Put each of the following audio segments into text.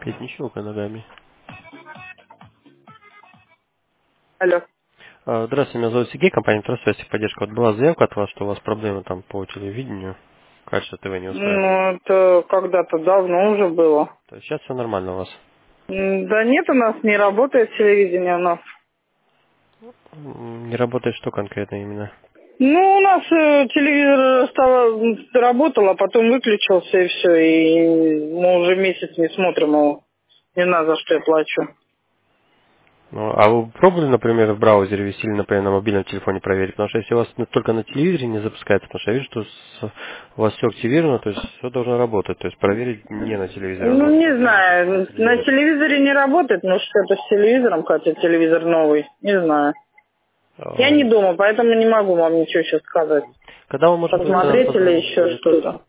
Петь, не щелкай ногами. Алло. Здравствуйте, меня зовут Сергей, компания «Трансвести поддержка». Вот была заявка от вас, что у вас проблемы там по телевидению, качество ТВ не устраивает. Ну, это когда-то давно уже было. То есть сейчас все нормально у вас? Да нет, у нас не работает телевидение у нас. Не работает что конкретно именно? Ну, у нас телевизор работал, а потом выключился и все. И мы уже месяц не смотрим его. Не знаю, за что я плачу. Ну, а вы пробовали, например, в браузере ввести или, например, на мобильном телефоне проверить? Потому что если у вас только на телевизоре не запускается, потому что я вижу, что у вас все активировано, то есть все должно работать. То есть проверить не на телевизоре. Ну, Возможно, не проблема запускается знаю. или На нет. телевизоре не работает, но что-то с телевизором, хотя телевизор новый. Не знаю. Я А, не дома, поэтому не могу вам ничего сейчас сказать. Когда вы можете Посмотреть или позвонить еще будет? что-то.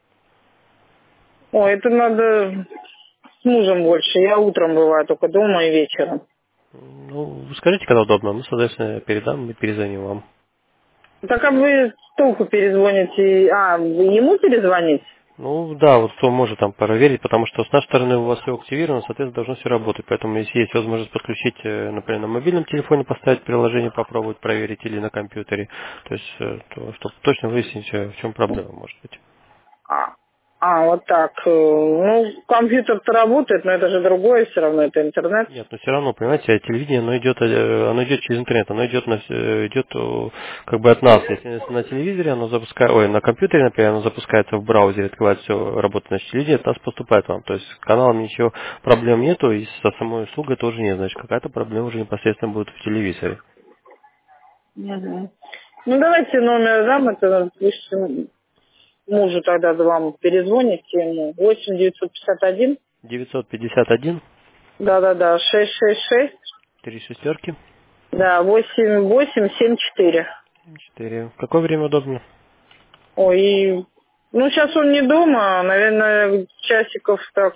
Ой, это надо с мужем больше. Я утром бываю только дома и вечером. Ну, скажите, когда удобно. Мы, соответственно, передам и перезвоним вам. Так а вы толку перезвоните? А, вы ему перезвонить? Ну, да, вот кто может там проверить, потому что с нашей стороны у вас все активировано, соответственно, должно все работать. Поэтому, если есть возможность подключить, например, на мобильном телефоне поставить приложение, попробовать проверить или на компьютере, то есть, чтобы точно выяснить, в чем проблема может быть. А, вот так. Ну, компьютер-то работает, но это же другое все равно, это интернет. Нет, но все равно, понимаете, телевидение, оно идет через интернет, оно идет, идет как бы от нас. Если на телевизоре оно запускает, ой, на компьютере, например, оно запускается в браузере, открывает все, работает на телевидении, от нас поступает вам. То есть с каналом ничего проблем нету, и со самой услугой тоже нет. Значит, какая-то проблема уже непосредственно будет в телевизоре. Мгм. Ну, давайте номер дам, это пусть мужу тогда вам перезвоните ему. 8 951. 951 Да-да-да, 666. 3 шестерки Да, 8874. 4. В какое время удобно? Ой, ну сейчас он не дома, наверное, часиков так.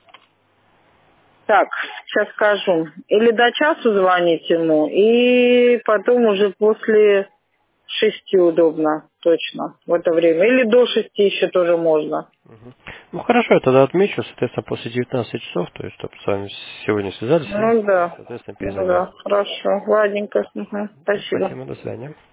Так, сейчас скажу. Или до часу звонить ему, и потом уже после 6 удобно, точно, в это время. Или до 6 еще тоже можно. Ну хорошо, я тогда отмечу, соответственно, после 19 часов, то есть, чтобы с вами сегодня связались, и, Ну да, соответственно, ну перезвоним. да, хорошо, ладненько. Мгм. Спасибо. Спасибо, до свидания.